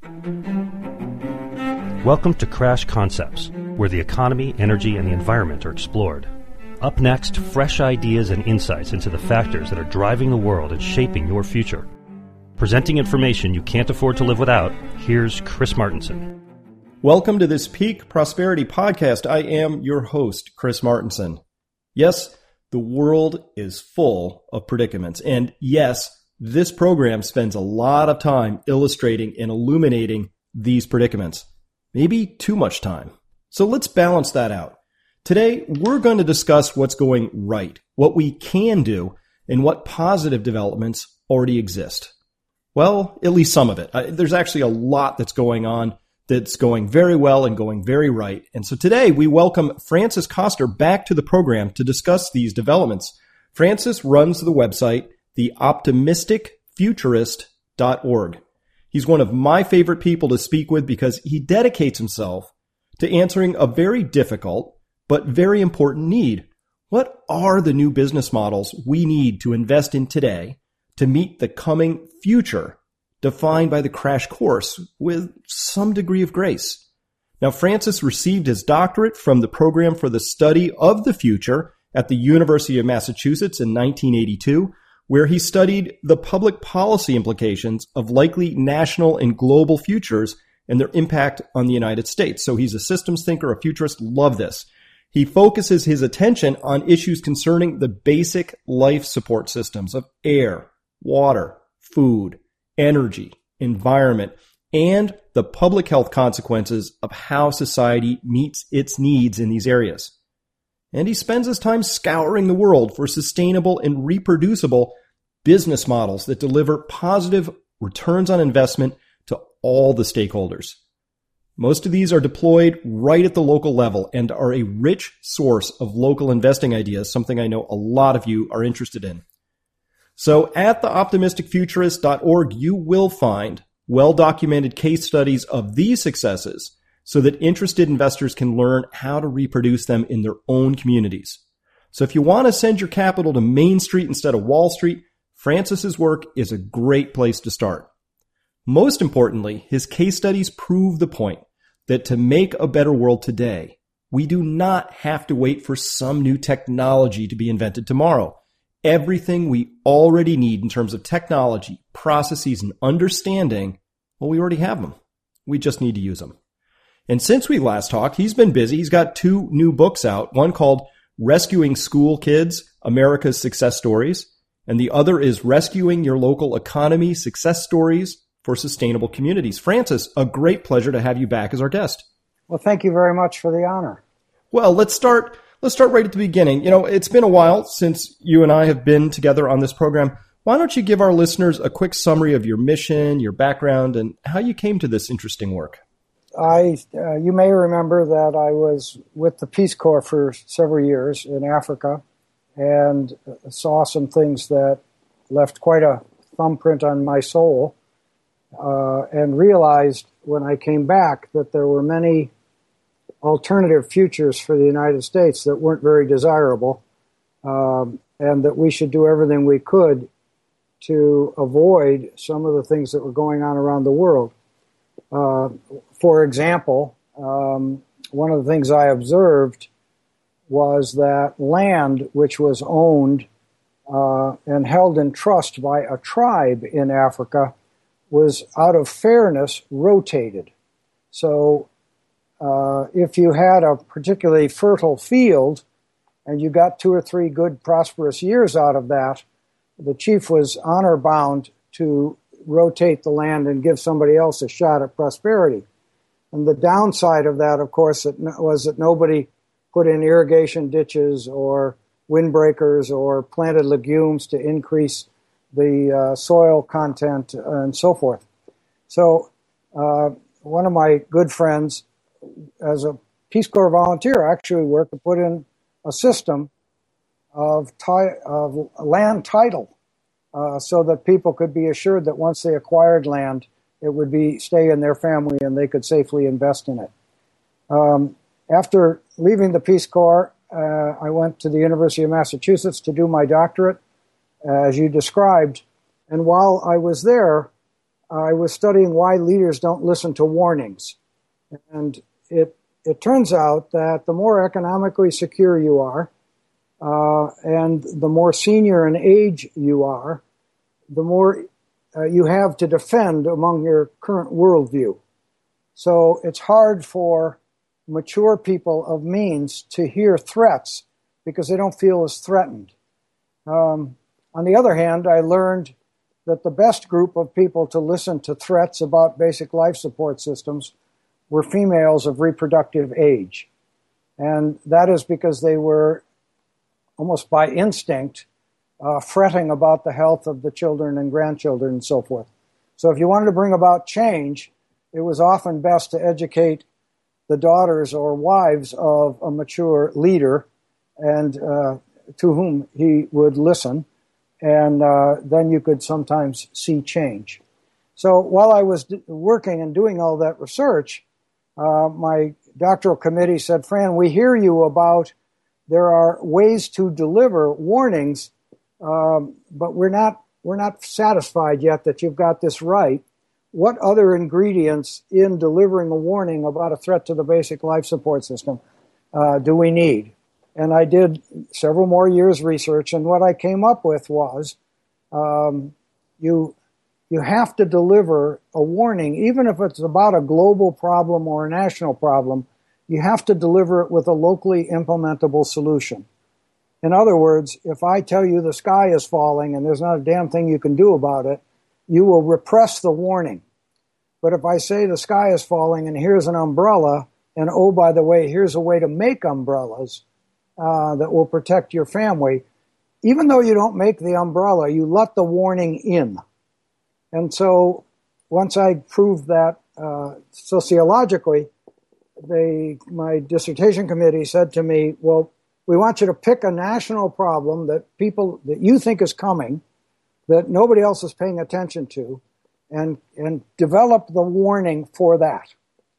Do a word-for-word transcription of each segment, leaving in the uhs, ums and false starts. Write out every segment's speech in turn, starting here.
Welcome to Crash Concepts, where the economy, energy, and the environment are explored. Up next, fresh ideas and insights into the factors that are driving the world and shaping your future. Presenting information you can't afford to live without, here's Chris Martenson. Welcome to this Peak Prosperity Podcast. I am your host, Chris Martenson. Yes, the world is full of predicaments. And yes, this program spends a lot of time illustrating and illuminating these predicaments. Maybe too much time. So let's balance that out. Today, we're going to discuss what's going right, what we can do, and what positive developments already exist. Well, at least some of it. There's actually a lot that's going on that's going very well and going very right. And so today we welcome Francis Koster back to the program to discuss these developments. Francis runs the website, the optimistic futurist dot org. He's one of my favorite people to speak with because he dedicates himself to answering a very difficult but very important need. What are the new business models we need to invest in today to meet the coming future defined by the crash course with some degree of grace? Now, Francis received his doctorate from the Program for the Study of the Future at the University of Massachusetts in nineteen eighty-two, where he studied the public policy implications of likely national and global futures and their impact on the United States. So he's a systems thinker, a futurist. Love this. He focuses his attention on issues concerning the basic life support systems of air, water, food, energy, environment, and the public health consequences of how society meets its needs in these areas. And he spends his time scouring the world for sustainable and reproducible business models that deliver positive returns on investment to all the stakeholders. Most of these are deployed right at the local level and are a rich source of local investing ideas, something I know a lot of you are interested in. So at the optimistic futurist dot org, you will find well-documented case studies of these successes so that interested investors can learn how to reproduce them in their own communities. So if you want to send your capital to Main Street instead of Wall Street, Francis's work is a great place to start. Most importantly, his case studies prove the point that to make a better world today, we do not have to wait for some new technology to be invented tomorrow. Everything we already need in terms of technology, processes, and understanding, well, we already have them. We just need to use them. And since we last talked, he's been busy. He's got two new books out, one called Rescuing School Kids, America's Success Stories, and the other is Rescuing Your Local Economy, Success Stories for Sustainable Communities. Francis, a great pleasure to have you back as our guest. Well, thank you very much for the honor. Well, let's start let's start right at the beginning. You know, it's been a while since you and I have been together on this program. Why don't you give our listeners a quick summary of your mission, your background, and how you came to this interesting work? I, uh, you may remember that I was with the Peace Corps for several years in Africa and saw some things that left quite a thumbprint on my soul, uh, and realized when I came back that there were many alternative futures for the United States that weren't very desirable, um, and that we should do everything we could to avoid some of the things that were going on around the world. Uh, for example, um, one of the things I observed was that land which was owned uh, and held in trust by a tribe in Africa was, out of fairness, rotated. So uh, if you had a particularly fertile field and you got two or three good prosperous years out of that, the chief was honor bound to rotate the land and give somebody else a shot at prosperity. And the downside of that, of course, was that nobody put in irrigation ditches or windbreakers or planted legumes to increase the uh, soil content and so forth. So uh, one of my good friends, as a Peace Corps volunteer, actually worked to put in a system of, ti- of land title uh, so that people could be assured that once they acquired land, it would be stay in their family and they could safely invest in it. Um, after leaving the Peace Corps, uh, I went to the University of Massachusetts to do my doctorate, as you described. And while I was there, I was studying why leaders don't listen to warnings. And it it turns out that the more economically secure you are, uh, and the more senior in age you are, the more uh, you have to defend among your current worldview. So it's hard for mature people of means to hear threats because they don't feel as threatened. Um, on the other hand, I learned that the best group of people to listen to threats about basic life support systems were females of reproductive age. And that is because they were, almost by instinct, uh, fretting about the health of the children and grandchildren and so forth. So if you wanted to bring about change, it was often best to educate the daughters or wives of a mature leader and uh, to whom he would listen, and uh, then you could sometimes see change. So while I was d- working and doing all that research, uh, my doctoral committee said, Fran, we hear you about there are ways to deliver warnings, um, but we're not we're not satisfied yet that you've got this right. What other ingredients in delivering a warning about a threat to the basic life support system uh, do we need? And I did several more years research, and what I came up with was um, you you have to deliver a warning, even if it's about a global problem or a national problem, you have to deliver it with a locally implementable solution. In other words, if I tell you the sky is falling and there's not a damn thing you can do about it, you will repress the warning. But if I say the sky is falling and here's an umbrella, and oh, by the way, here's a way to make umbrellas uh, that will protect your family, even though you don't make the umbrella, you let the warning in. And so once I proved that uh, sociologically, they, my dissertation committee said to me, well, we want you to pick a national problem that people that you think is coming, that nobody else is paying attention to, and and develop the warning for that.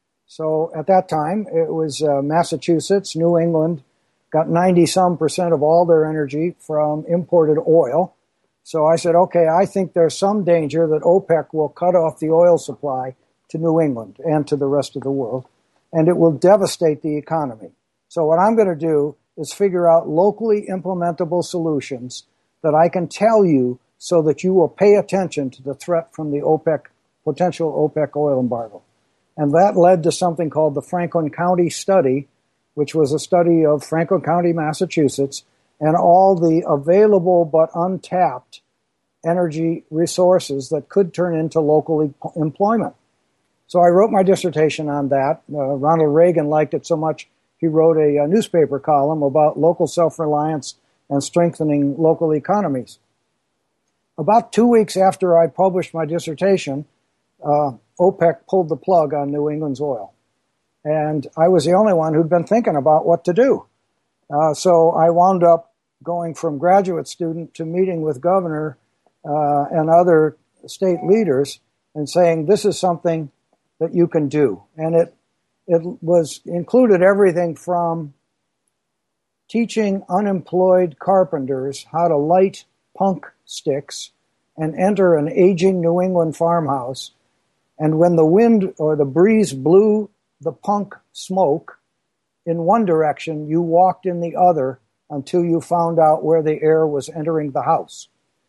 So at that time, it was uh, Massachusetts, New England, got ninety-some percent of all their energy from imported oil. So I said, okay, I think there's some danger that OPEC will cut off the oil supply to New England and to the rest of the world, and it will devastate the economy. So what I'm going to do is figure out locally implementable solutions that I can tell you so that you will pay attention to the threat from the OPEC, potential OPEC oil embargo. And that led to something called the Franklin County Study, which was a study of Franklin County, Massachusetts, and all the available but untapped energy resources that could turn into local e- employment. So I wrote my dissertation on that. Uh, Ronald Reagan liked it so much, he wrote a, a newspaper column about local self-reliance and strengthening local economies. About two weeks after I published my dissertation, uh, OPEC pulled the plug on New England's oil. And I was the only one who'd been thinking about what to do. Uh, so I wound up going from graduate student to meeting with governor uh, and other state leaders and saying, this is something that you can do. And it it was included everything from teaching unemployed carpenters how to light punk sticks and enter an aging New England farmhouse. And when the wind or the breeze blew the punk smoke in one direction, you walked in the other until you found out where the air was entering the house.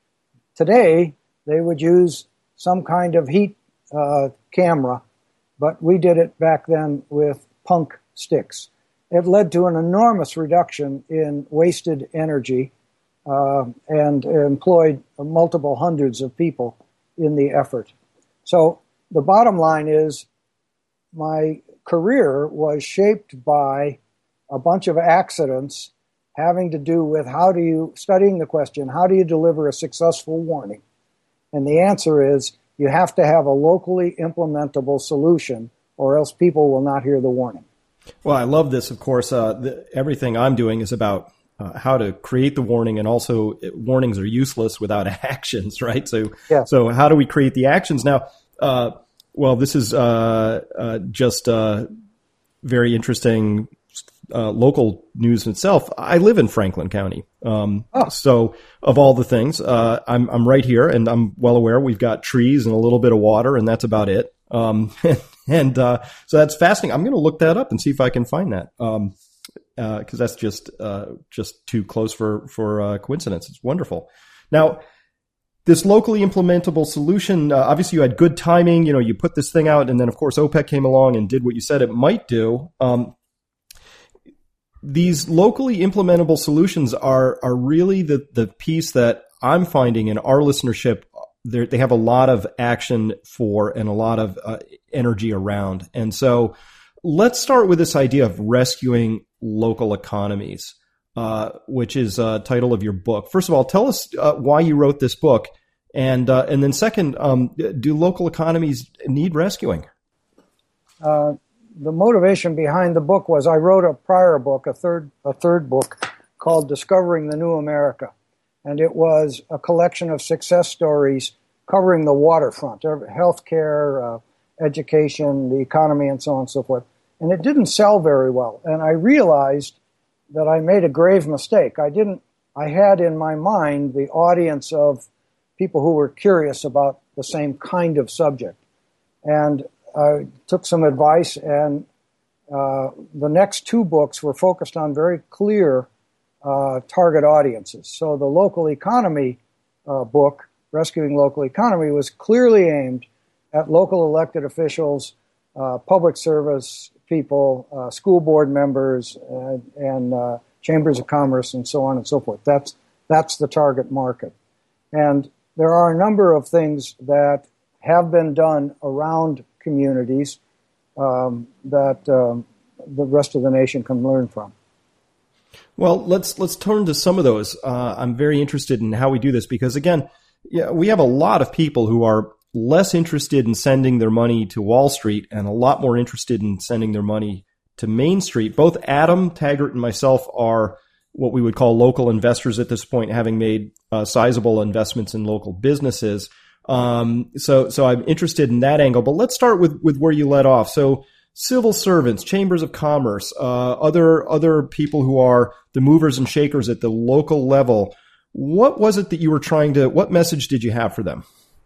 Today, they would use some kind of heat uh, camera, but we did it back then with punk sticks. It led to an enormous reduction in wasted energy uh, and employed multiple hundreds of people in the effort. So the bottom line is my career was shaped by a bunch of accidents having to do with how do you, studying the question, how do you deliver a successful warning? And the answer is you have to have a locally implementable solution or else people will not hear the warning. Well, I love this, of course. Uh, the, everything I'm doing is about uh, how to create the warning, and also it, warnings are useless without actions, right? So, yes. So how do we create the actions? Now, uh, well, this is uh, uh, just uh, very interesting uh, local news itself, I live in Franklin County. Um, oh. So of all the things, uh, I'm, I'm right here, and I'm well aware we've got trees and a little bit of water, and that's about it. Um, and uh, so that's fascinating. I'm going to look that up and see if I can find that, um, uh, cause that's just uh, just too close for, for uh, coincidence. It's wonderful. Now, this locally implementable solution, uh, obviously you had good timing. You know, you put this thing out, and then of course OPEC came along and did what you said it might do. Um, these locally implementable solutions are are really the the piece that I'm finding in our listenership. They have a lot of action for and a lot of uh, energy around. And so let's start with this idea of rescuing local economies. Uh, which is a uh, title of your book. First of all, tell us uh, why you wrote this book, and uh, and then second, um, do local economies need rescuing? Uh, the motivation behind the book was I wrote a prior book, a third a third book called Discovering the New America, and it was a collection of success stories covering the waterfront, healthcare, uh, education, the economy, and so on and so forth. And it didn't sell very well, and I realized that I made a grave mistake. I didn't, I had in my mind the audience of people who were curious about the same kind of subject. And I took some advice, and uh, the next two books were focused on very clear uh, target audiences. So the local economy uh, book, Rescuing Local Economy, was clearly aimed at local elected officials, uh, public service people, uh, school board members, uh, and uh, chambers of commerce, and so on and so forth. That's that's the target market. And there are a number of things that have been done around communities um, that um, the rest of the nation can learn from. Well, let's let's turn to some of those. Uh, I'm very interested in how we do this because, again, yeah, we have a lot of people who are less interested in sending their money to Wall Street and a lot more interested in sending their money to Main Street. Both Adam Taggart and myself are what we would call local investors at this point, having made uh, sizable investments in local businesses. Um, so, so I'm interested in that angle. But let's start with, with where you led off. So, civil servants, chambers of commerce, uh, other other people who are the movers and shakers at the local level. What was it that you were trying to? What message did you have for them?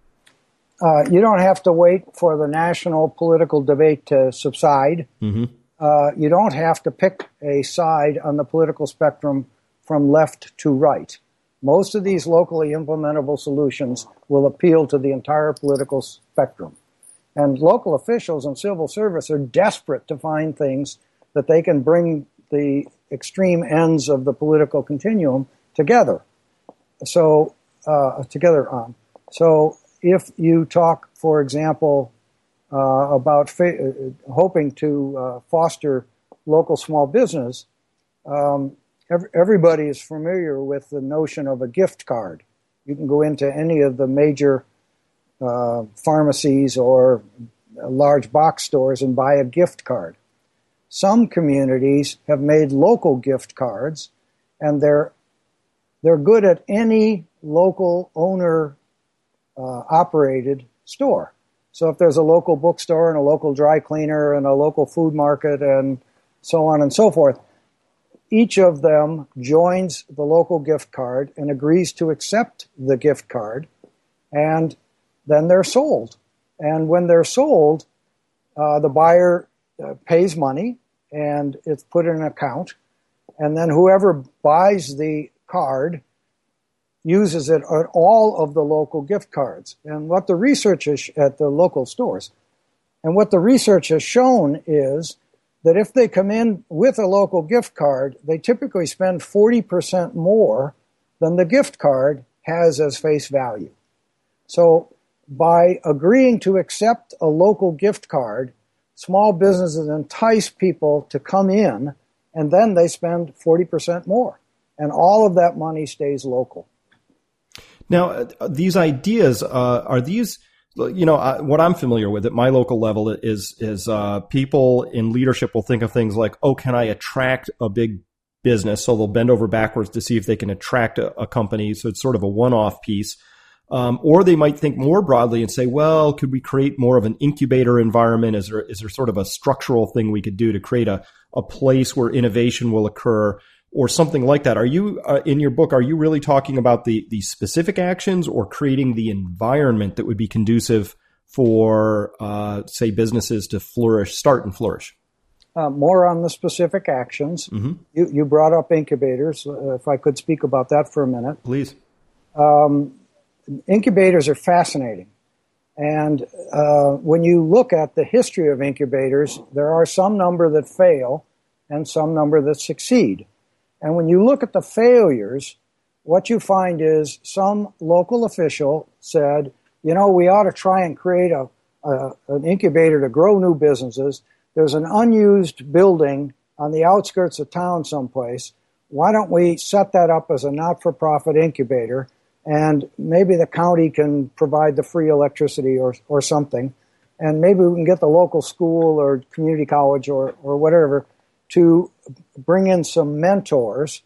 Uh, you don't have to wait for the national political debate to subside. Mm-hmm. Uh, you don't have to pick a side on the political spectrum from left to right. Most of these locally implementable solutions will appeal to the entire political spectrum. And local officials and civil service are desperate to find things that they can bring the extreme ends of the political continuum together. So, uh, together on. So, if you talk, for example, uh, about fa- hoping to uh, foster local small business, um, ev- everybody is familiar with the notion of a gift card. You can go into any of the major uh, pharmacies or large box stores and buy a gift card. Some communities have made local gift cards, and they're they're good at any local owner Uh, operated store. So if there's a local bookstore and a local dry cleaner and a local food market and so on and so forth, each of them joins the local gift card and agrees to accept the gift card, and then they're sold. And when they're sold, uh, the buyer uh, pays money and it's put in an account, and then whoever buys the card uses it on all of the local gift cards. And what the research is at the local stores, and what the research has shown is that if they come in with a local gift card, they typically spend forty percent more than the gift card has as face value. So by agreeing to accept a local gift card, small businesses entice people to come in, and then they spend forty percent more. And all of that money stays local. Now, uh, these ideas, uh, are these, you know, uh, what I'm familiar with at my local level is, is, uh, people in leadership will think of things like, oh, can I attract a big business? So they'll bend over backwards to see if they can attract a, a company. So it's sort of a one-off piece. Um, or they might think more broadly and say, well, could we create more of an incubator environment? Is there, is there sort of a structural thing we could do to create a, a place where innovation will occur or something like that. Are you, uh, in your book, are you really talking about the, the specific actions or creating the environment that would be conducive for, uh, say, businesses to flourish, start and flourish? Uh, more on the specific actions. Mm-hmm. You, you brought up incubators. Uh, if I could speak about that for a minute. Please. Um, incubators are fascinating. And uh, when you look at the history of incubators, there are some number that fail and some number that succeed. And when you look at the failures, what you find is some local official said, you know, we ought to try and create a, a an incubator to grow new businesses. There's an unused building on the outskirts of town someplace. Why don't we set that up as a not-for-profit incubator, and maybe the county can provide the free electricity or or something, and maybe we can get the local school or community college or, or whatever to bring in some mentors,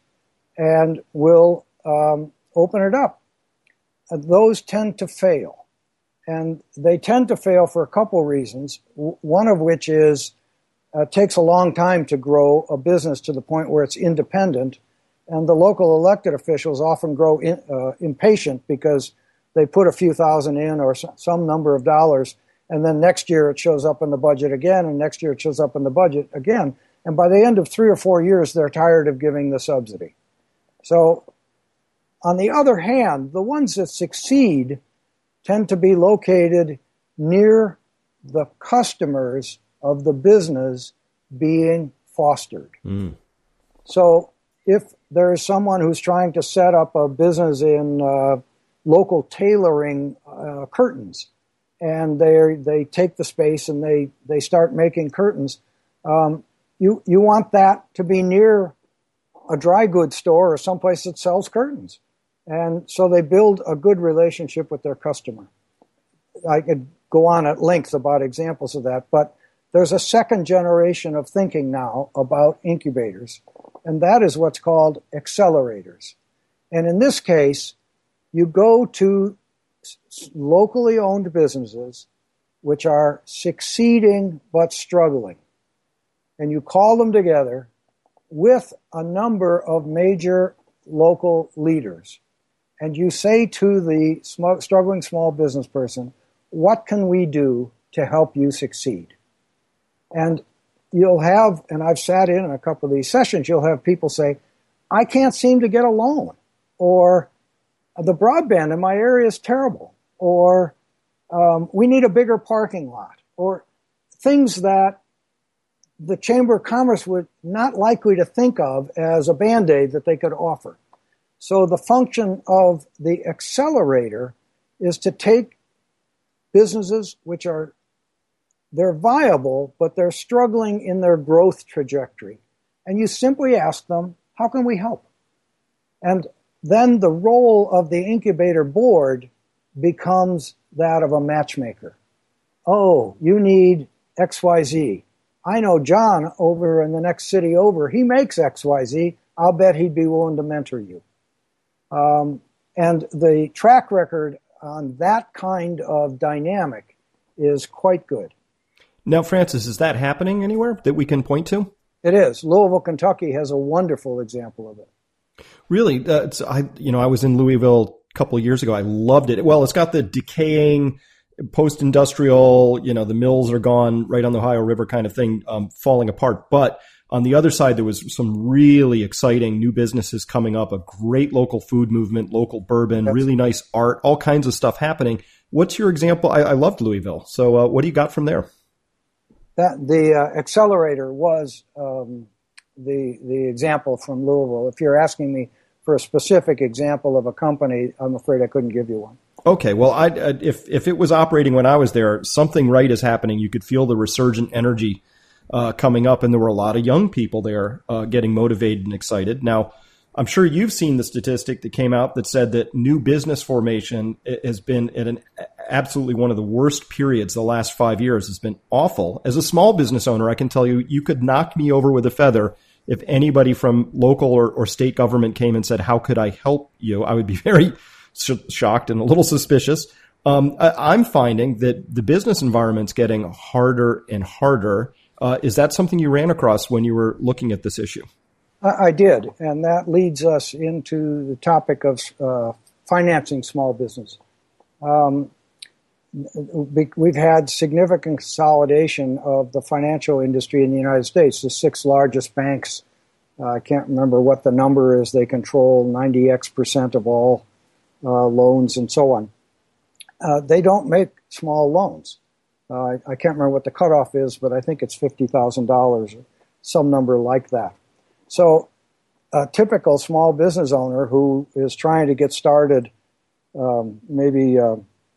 and we'll um, open it up. And those tend to fail. And they tend to fail for a couple reasons, w- one of which is uh, it takes a long time to grow a business to the point where it's independent, and the local elected officials often grow in, uh, impatient because they put a few thousand in or some number of dollars, and then next year it shows up in the budget again, and next year it shows up in the budget again. And by the end of three or four years, they're tired of giving the subsidy. So, on the other hand, the ones that succeed tend to be located near the customers of the business being fostered. Mm. So, if there is someone who's trying to set up a business in uh, local tailoring uh, curtains, and they they take the space and they, they start making curtains, um, You you want that to be near a dry goods store or someplace that sells curtains. And so they build a good relationship with their customer. I could go on at length about examples of that, but there's a second generation of thinking now about incubators, and that is what's called accelerators. And in this case, you go to locally owned businesses which are succeeding but struggling, and you call them together with a number of major local leaders. And you say to the sm- struggling small business person, what can we do to help you succeed? And you'll have, and I've sat in a couple of these sessions, you'll have people say, I can't seem to get a loan, or the broadband in my area is terrible, or um, we need a bigger parking lot, or things that the Chamber of Commerce would not likely to think of as a Band-Aid that they could offer. So the function of the accelerator is to take businesses which are, they're viable, but they're struggling in their growth trajectory. And you simply ask them, how can we help? And then the role of the incubator board becomes that of a matchmaker. Oh, you need X Y Z. I know John over in the next city over, he makes X Y Z. I'll bet he'd be willing to mentor you. Um, and the track record on that kind of dynamic is quite good. Now, Francis, is that happening anywhere that we can point to? It is. Louisville, Kentucky has a wonderful example of it. Really? Uh, it's, I, you know, I was in Louisville a couple of years ago. I loved it. Well, it's got the decaying post-industrial, you know, the mills are gone right on the Ohio River kind of thing, um, falling apart. But on the other side, there was some really exciting new businesses coming up, a great local food movement, local bourbon, That's really nice art, all kinds of stuff happening. What's your example? I, I loved Louisville. So uh, what do you got from there? That the uh, accelerator was um, the the example from Louisville. If you're asking me for a specific example of a company, I'm afraid I couldn't give you one. Okay, well, I, if if it was operating when I was there, something right is happening. You could feel the resurgent energy uh, coming up, and there were a lot of young people there uh, getting motivated and excited. Now, I'm sure you've seen the statistic that came out that said that new business formation has been at an absolutely one of the worst periods the last five years. Has been awful. As a small business owner, I can tell you, you could knock me over with a feather if anybody from local or, or state government came and said, how could I help you? I would be very shocked and a little suspicious. Um, I, I'm finding that the business environment's getting harder and harder. Uh, is that something you ran across when you were looking at this issue? I, I did, and that leads us into the topic of uh, financing small business. Um, we've had significant consolidation of the financial industry in the United States. The six largest banks, uh, I can't remember what the number is, they control ninety X percent of all uh, loans and so on. Uh, they don't make small loans. Uh, I, I can't remember what the cutoff is, but I think it's fifty thousand dollars or some number like that. So a typical small business owner who is trying to get started, um, maybe uh,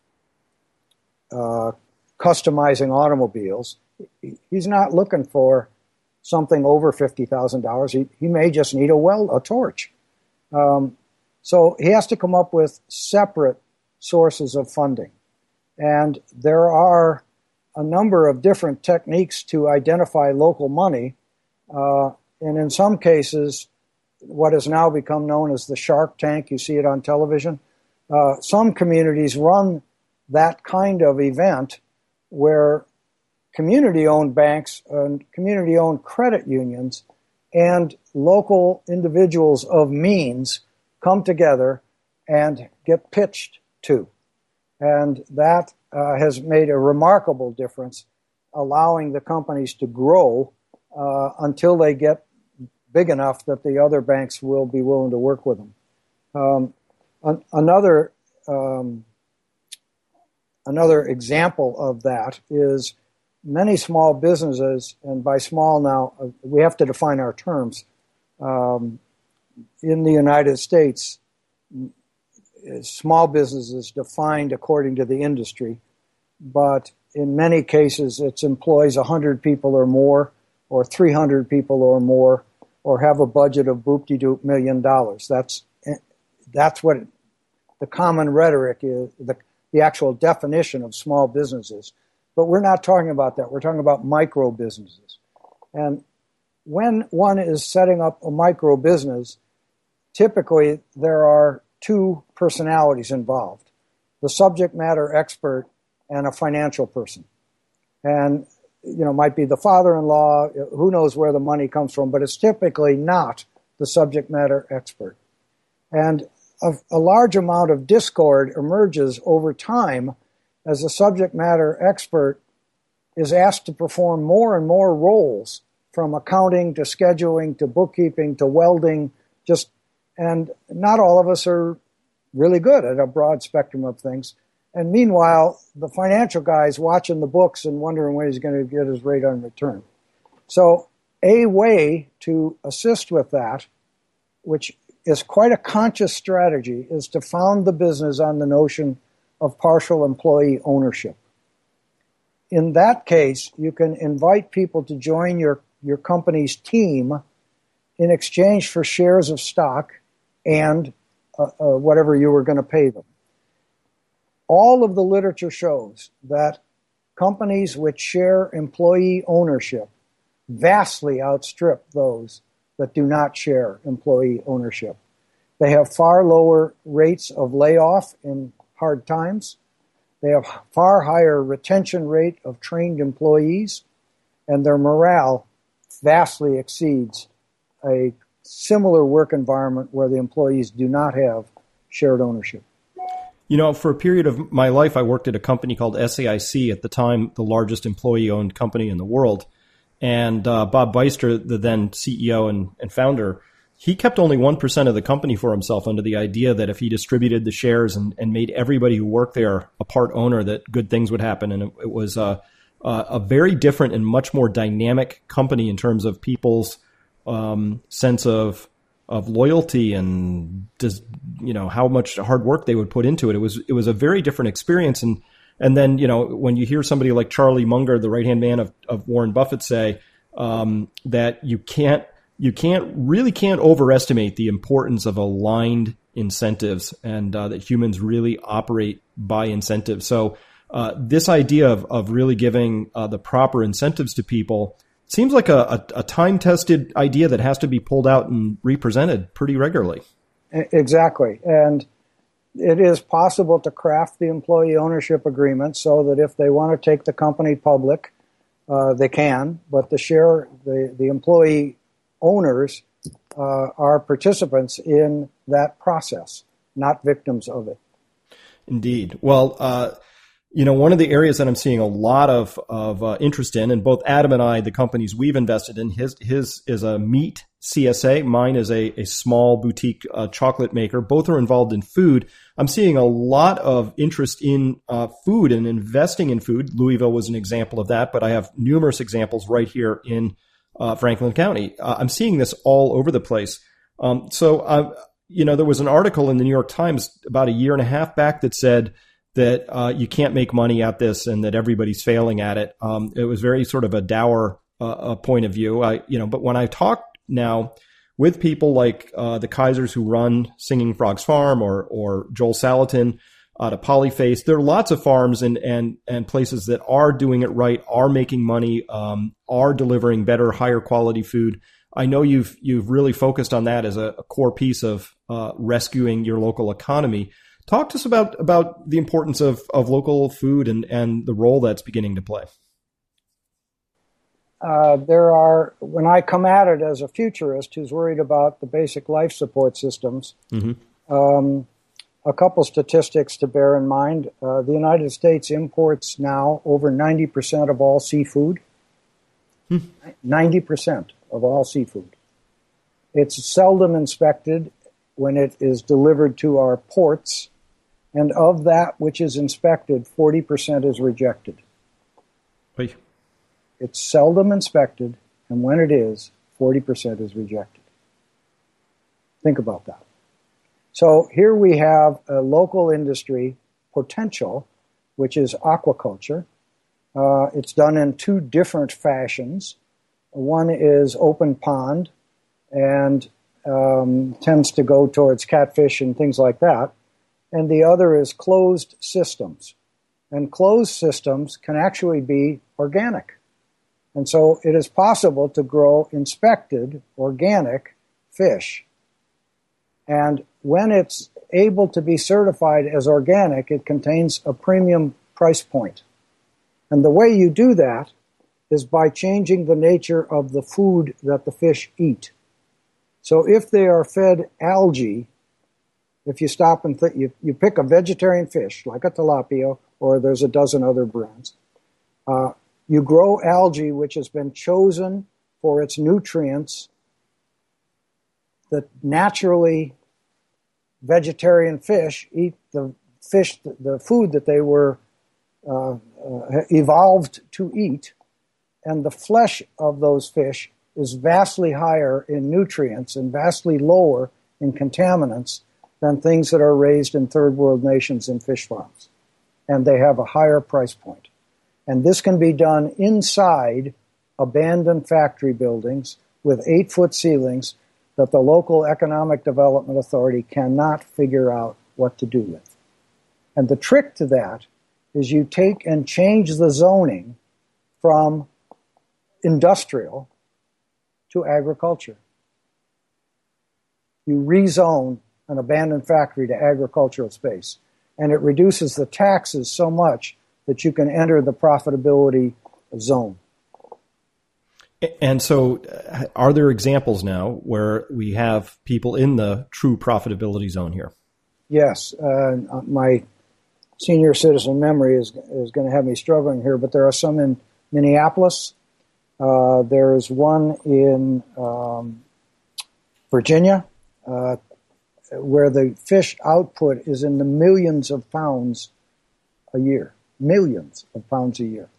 uh, customizing automobiles, he's not looking for something over fifty thousand dollars. He, he may just need a weld, a torch. Um, so he has to come up with separate sources of funding. And there are a number of different techniques to identify local money. Uh, and in some cases, what has now become known as the Shark Tank, you see it on television. Uh, some communities run that kind of event where community-owned banks and community-owned credit unions and local individuals of means come together and get pitched to. And that uh, has made a remarkable difference, allowing the companies to grow uh, until they get big enough that the other banks will be willing to work with them. Um, an- another um, another example of that is many small businesses, and by small now, uh, we have to define our terms. Um, in the United States, small business is defined according to the industry, but in many cases it employs one hundred people or more, or three hundred people or more, or have a budget of boop-de-doop million dollars. That's that's what the common rhetoric is, the, the actual definition of small businesses. But we're not talking about that. We're talking about micro businesses. And when one is setting up a micro business, typically there are two personalities involved, the subject matter expert and a financial person. And, you know, might be the father-in-law, who knows where the money comes from, but it's typically not the subject matter expert. And a, a large amount of discord emerges over time as the subject matter expert is asked to perform more and more roles, from accounting to scheduling to bookkeeping to welding, just and not all of us are really good at a broad spectrum of things. And meanwhile, the financial guy's watching the books and wondering when he's going to get his rate on return. So a way to assist with that, which is quite a conscious strategy, is to found the business on the notion of partial employee ownership. In that case, you can invite people to join your, your company's team in exchange for shares of stock and uh, uh, whatever you were going to pay them. All of the literature shows that companies which share employee ownership vastly outstrip those that do not share employee ownership. They have far lower rates of layoff in hard times. They have far higher retention rate of trained employees, and their morale vastly exceeds a similar work environment where the employees do not have shared ownership. You know, for a period of my life, I worked at a company called S A I C, at the time the largest employee-owned company in the world. And uh, Bob Beister, the then C E O and, and founder, he kept only one percent of the company for himself under the idea that if he distributed the shares and, and made everybody who worked there a part owner, that good things would happen. And it, it was uh, uh, a very different and much more dynamic company in terms of people's um, sense of of loyalty and just, you know, how much hard work they would put into it. It was it was a very different experience. And and then, you know, when you hear somebody like Charlie Munger, the right-hand man of, of Warren Buffett, say um, that you can't you can't really can't overestimate the importance of aligned incentives, and uh, that humans really operate by incentives. So uh, this idea of of really giving uh, the proper incentives to people seems like a, a, a time-tested idea that has to be pulled out and represented pretty regularly. Exactly. And it is possible to craft the employee ownership agreement so that if they want to take the company public, Uh, they can, but the share, the, the employee owners uh, are participants in that process, not victims of it. Indeed. Well, uh, you know, one of the areas that I'm seeing a lot of of uh, interest in, and both Adam and I, the companies we've invested in, his his is a meat C S A. Mine is a, a small boutique uh, chocolate maker. Both are involved in food. I'm seeing a lot of interest in uh, food and investing in food. Louisville was an example of that, but I have numerous examples right here in uh, Franklin County. Uh, I'm seeing this all over the place. Um, so, uh, you know, there was an article in the New York Times about a year and a half back that said that uh, you can't make money at this and that everybody's failing at it. Um, it was very sort of a dour uh, point of view. I, you know, but when I talk now with people like uh, the Kaisers who run Singing Frogs Farm or or Joel Salatin out of Polyface, there are lots of farms and and and places that are doing it right, are making money, um, are delivering better, higher quality food. I know you've you've really focused on that as a, a core piece of uh, rescuing your local economy. Talk to us about, about the importance of, of local food and, and the role that's beginning to play. Uh, there are, when I come at it as a futurist who's worried about the basic life support systems, mm-hmm. um, a couple statistics to bear in mind. Uh, the United States imports now over ninety percent of all seafood. Hmm. ninety percent of all seafood. It's seldom inspected when it is delivered to our ports. And of that which is inspected, forty percent is rejected. Hey. It's seldom inspected, and when it is, forty percent is rejected. Think about that. So here we have a local industry potential, which is aquaculture. Uh, it's done in two different fashions. One is open pond and um, tends to go towards catfish and things like that. And the other is closed systems. And closed systems can actually be organic. And so it is possible to grow inspected organic fish. And when it's able to be certified as organic, it contains a premium price point. And the way you do that is by changing the nature of the food that the fish eat. So if they are fed algae, if you stop and th- you, you pick a vegetarian fish, like a tilapia, or there's a dozen other brands, uh, you grow algae which has been chosen for its nutrients that naturally vegetarian fish eat the fish, the food that they were uh, uh, evolved to eat, and the flesh of those fish is vastly higher in nutrients and vastly lower in contaminants than things that are raised in third world nations in fish farms. And they have a higher price point. And this can be done inside abandoned factory buildings with eight-foot ceilings that the local economic development authority cannot figure out what to do with. And the trick to that is you take and change the zoning from industrial to agriculture. You rezone an abandoned factory to agricultural space, and it reduces the taxes so much that you can enter the profitability zone. And so are there examples now where we have people in the true profitability zone here? Yes. Uh, my senior citizen memory is is going to have me struggling here, but there are some in Minneapolis. Uh, there's one in um, Virginia, uh, where the fish output is in the millions of pounds a year. Millions of pounds a year.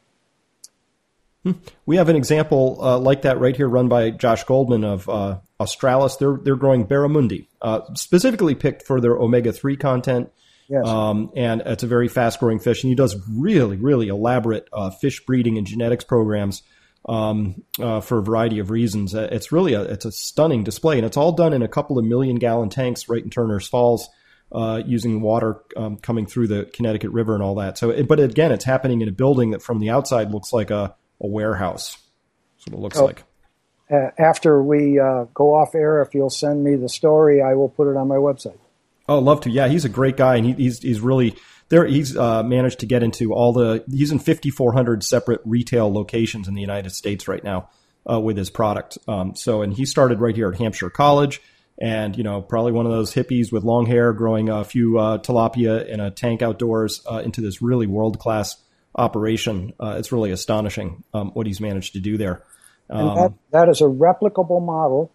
We have an example uh, like that right here, run by Josh Goldman of uh, Australis. They're they're growing barramundi, uh, specifically picked for their omega three content. Yes. Um, and it's a very fast-growing fish. And he does really, really elaborate uh, fish breeding and genetics programs um, uh, for a variety of reasons. Uh, it's really a it's a stunning display, and it's all done in a couple of million-gallon tanks right in Turner's Falls, uh, using water um, coming through the Connecticut River and all that. So, it, but again, it's happening in a building that from the outside looks like a a warehouse. That's what it looks oh, like. Uh, after we uh, go off air, if you'll send me the story, I will put it on my website. Oh, love to. Yeah, he's a great guy, and he, he's he's really there he's uh, managed to get into all the. He's in fifty-four hundred separate retail locations in the United States right now uh, with his product. Um, so, and he started right here at Hampshire College, and you know, probably one of those hippies with long hair, growing a few uh, tilapia in a tank outdoors uh, into this really world class operation. Uh, it's really astonishing um, what he's managed to do there. Um, and that, that is a replicable model,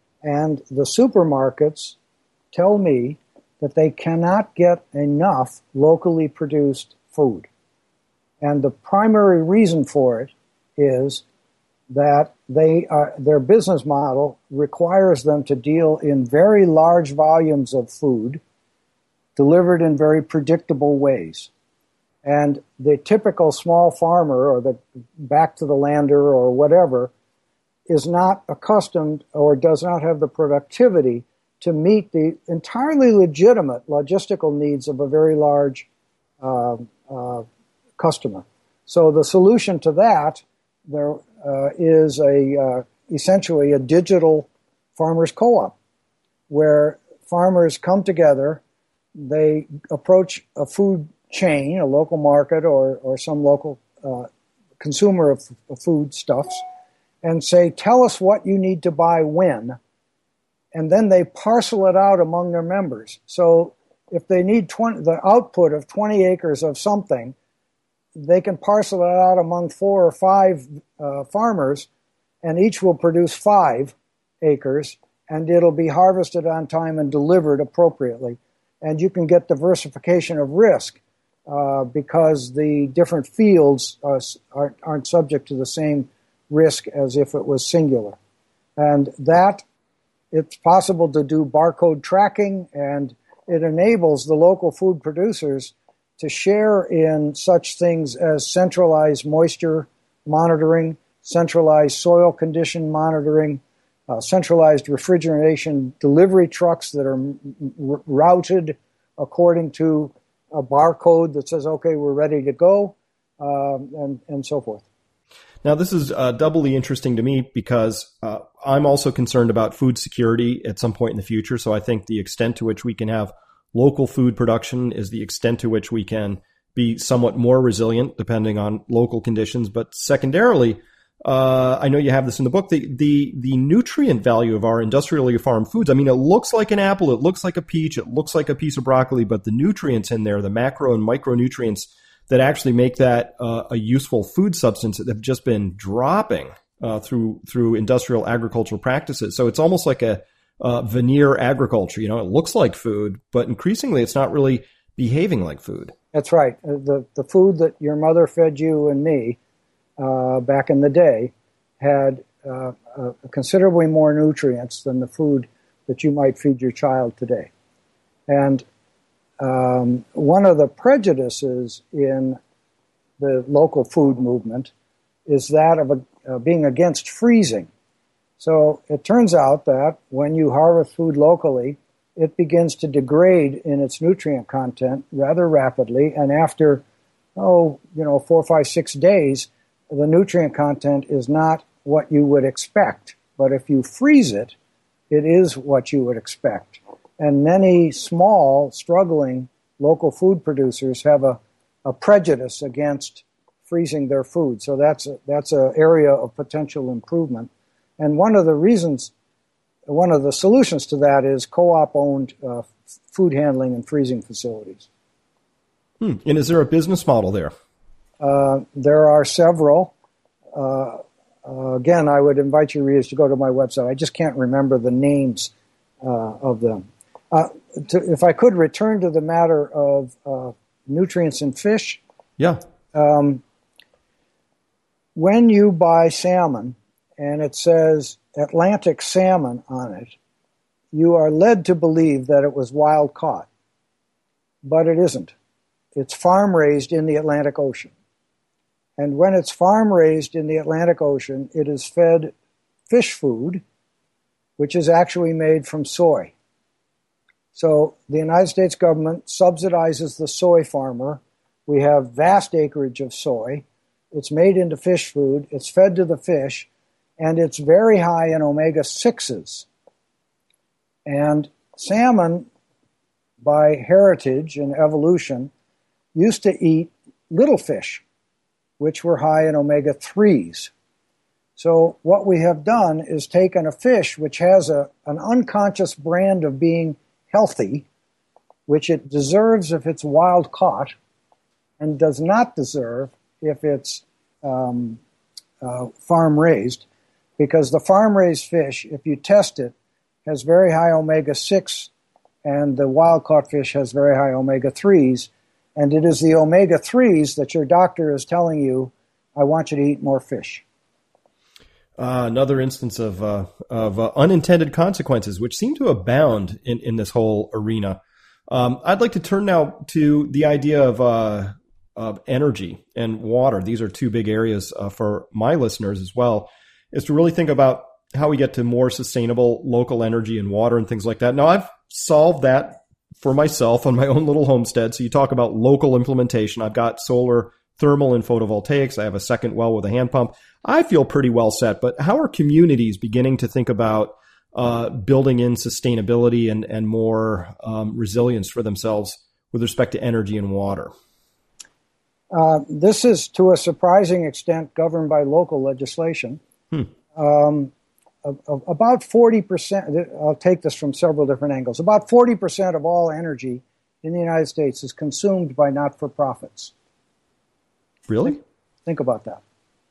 and the supermarkets tell me that they cannot get enough locally produced food. And the primary reason for it is that they are, their business model requires them to deal in very large volumes of food delivered in very predictable ways. And the typical small farmer or the back to the lander or whatever is not accustomed or does not have the productivity to meet the entirely legitimate logistical needs of a very large uh, uh, customer. So the solution to that there uh, is a uh, essentially a digital farmers co-op where farmers come together, they approach a food chain, a local market or, or some local uh, consumer of, of foodstuffs, and say, tell us what you need to buy when, and then they parcel it out among their members. So if they need twenty, the output of twenty acres of something, they can parcel it out among four or five uh, farmers, and each will produce five acres, and it'll be harvested on time and delivered appropriately. And you can get diversification of risk uh, because the different fields uh, aren't, aren't subject to the same risk as if it was singular. And that, it's possible to do barcode tracking, and it enables the local food producers to share in such things as centralized moisture monitoring, centralized soil condition monitoring, uh, centralized refrigeration delivery trucks that are r- routed according to a barcode that says, okay, we're ready to go, um, and, and so forth. Now, this is uh, doubly interesting to me because uh, I'm also concerned about food security at some point in the future. So I think the extent to which we can have local food production is the extent to which we can be somewhat more resilient depending on local conditions. But secondarily, uh, I know you have this in the book, the, the, the nutrient value of our industrially farmed foods. I mean, it looks like an apple, it looks like a peach, it looks like a piece of broccoli, but the nutrients in there, the macro and micronutrients that actually make that uh, a useful food substance that have just been dropping uh, through through industrial agricultural practices. So it's almost like a uh, veneer agriculture. You know, it looks like food, but increasingly it's not really behaving like food. That's right. The the food that your mother fed you and me uh, back in the day had uh, uh, considerably more nutrients than the food that you might feed your child today. And Um, one of the prejudices in the local food movement is that of a, uh, being against freezing. So it turns out that when you harvest food locally, it begins to degrade in its nutrient content rather rapidly. And after, oh, you know, four, five, six days, the nutrient content is not what you would expect. But if you freeze it, it is what you would expect. And many small, struggling local food producers have a, a prejudice against freezing their food. So that's a, that's an area of potential improvement. And one of the reasons, one of the solutions to that is co-op-owned uh, food handling and freezing facilities. Hmm. And is there a business model there? Uh, there are several. Uh, uh, again, I would invite your readers to go to my website. I just can't remember the names uh, of them. Uh, to, if I could return to the matter of uh, nutrients in fish. Yeah. Um, when you buy salmon and it says Atlantic salmon on it, you are led to believe that it was wild caught. But it isn't. It's farm raised in the Atlantic Ocean. And when it's farm raised in the Atlantic Ocean, it is fed fish food, which is actually made from soy. So the United States government subsidizes the soy farmer. We have vast acreage of soy. It's made into fish food. It's fed to the fish, and it's very high in omega sixes. And salmon, by heritage and evolution, used to eat little fish, which were high in omega threes. So what we have done is taken a fish which has a, an unconscious brand of being healthy, which it deserves if it's wild caught, and does not deserve if it's um, uh, farm raised, because the farm raised fish, if you test it, has very high omega six, and the wild caught fish has very high omega threes, and it is the omega threes that your doctor is telling you, I want you to eat more fish. Uh, another instance of uh, of uh, unintended consequences, which seem to abound in, in this whole arena. Um, I'd like to turn now to the idea of uh, of energy and water. These are two big areas uh, for my listeners as well, is to really think about how we get to more sustainable local energy and water and things like that. Now, I've solved that for myself on my own little homestead. So you talk about local implementation. I've got solar, thermal, and photovoltaics. I have a second well with a hand pump. I feel pretty well set, but how are communities beginning to think about uh, building in sustainability and, and more um, resilience for themselves with respect to energy and water? Uh, this is, to a surprising extent, governed by local legislation. Hmm. Um, about forty percent, I'll take this from several different angles, about forty percent of all energy in the United States is consumed by not-for-profits. Really? Think, think about that.